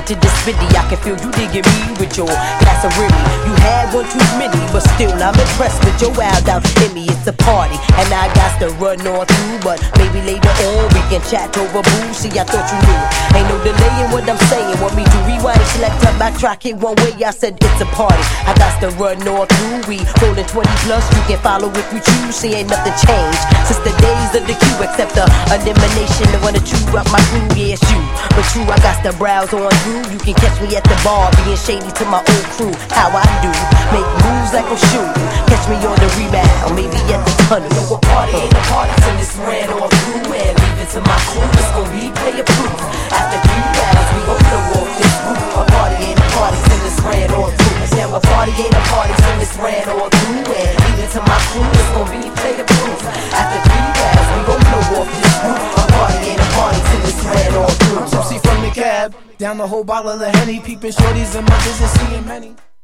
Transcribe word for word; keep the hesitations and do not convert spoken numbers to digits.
to this video, I can feel you digging me with your glass of Remy. You had one too many, but still I'm impressed with your wild out in me. It's a party, and I got to run on through, but maybe later on we can chat over booze. See, I thought you knew. Ain't no delay in what I'm saying. Want me to rewind, select up, backtrack it one way? I said it's a party. I got to run on through. We rolling twenty plus. You can follow if you choose. See, ain't nothing changed since the days of the queue, except the elimination. The one to chew up my crew, yeah, it's you. But true, I got to browse on through. You can catch me at the bar, being shady to my old crew. How I do, make moves like I'm shooting. Catch me on the rebound, maybe at the tunnel. No, a party ain't a party till it's ran off through. And leave it to my crew, it's gon' be player proof. After three rounds, we gon' blow off this roof. A party ain't a party till it's ran off through. Now a party ain't a party till it's ran off through. And leave it to my crew, it's gon' be player proof. After three rounds, we gon' blow off this roof. A party ain't a party till it's ran off through. I'm tipsy from the cab, down the whole bottle of Henny, peeping shorties in my business, seeing many.